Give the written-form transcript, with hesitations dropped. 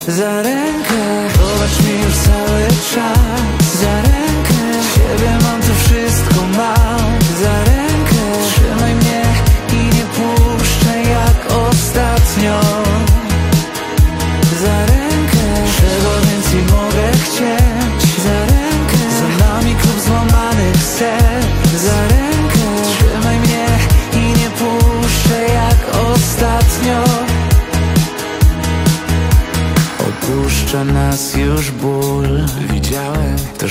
Za rękę, popatrz mi już cały czas. Za rękę, ciebie mam, to wszystko mam. Za rękę, trzymaj mnie i nie puszczaj jak ostatnio. Za rękę, czego więcej mogę chcieć. Za rękę, za nami klub złamanych serc. Za rękę, trzymaj mnie i nie puszczaj jak ostatnio. Opuszcza nas już ból. Widziałem to